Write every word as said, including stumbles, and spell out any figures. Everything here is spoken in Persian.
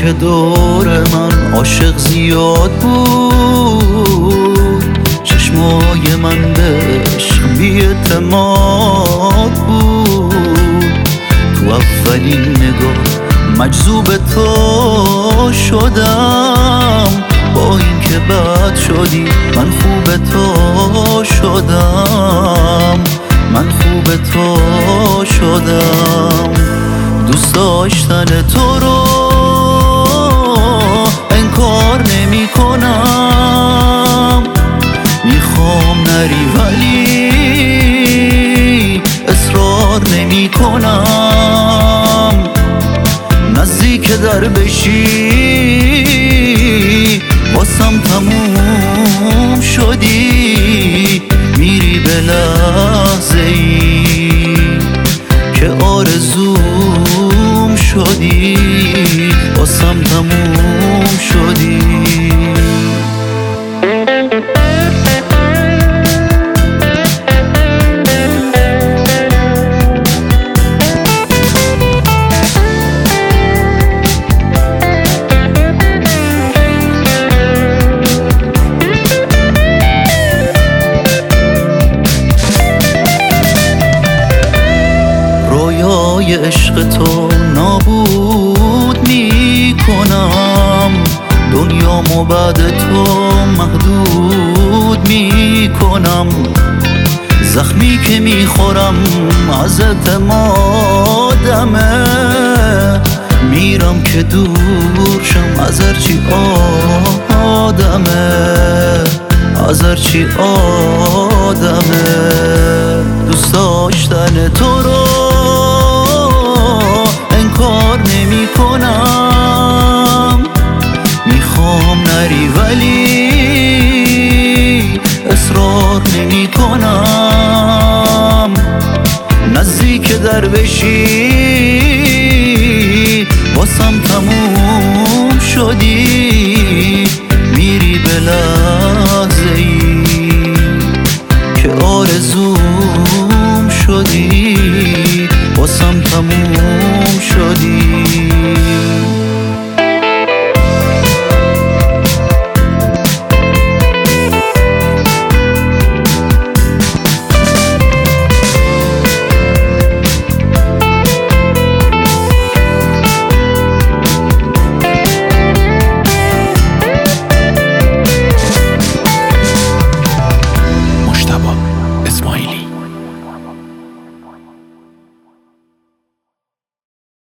که دور من عاشق زیاد بود، چشمای من به عشق بی اعتماد بود. تو اولین نگاه مجذوب تو شدم، با این که بد شدی من خوب تو شدم، من خوب تو شدم. دوست داشتن تو رو انکار نمی کنم، میخوام نری ولی اصرار نمی کنم. نزدیک در بشی واسم تموم شدی، میری به لحظه ای که آرزوم شدی، واسم تموم شدی. رویای عشق تو نابود می کنم، دنیامو بعد تو محدود می کنم. زخمی که میخورم از اعتمادمه، میرم که دور شم از هرچی آدمه، از هرچی آدمه. دوست داشتن تو رو انکار نمی کنم، میخوام نری ولی اصرار نمی کنم. نزدیک در بشی واسم تموم شدی، میری به لحظه ای که آرزوم شدی، واسم تموم شدی. مجتبی اسماعیلی.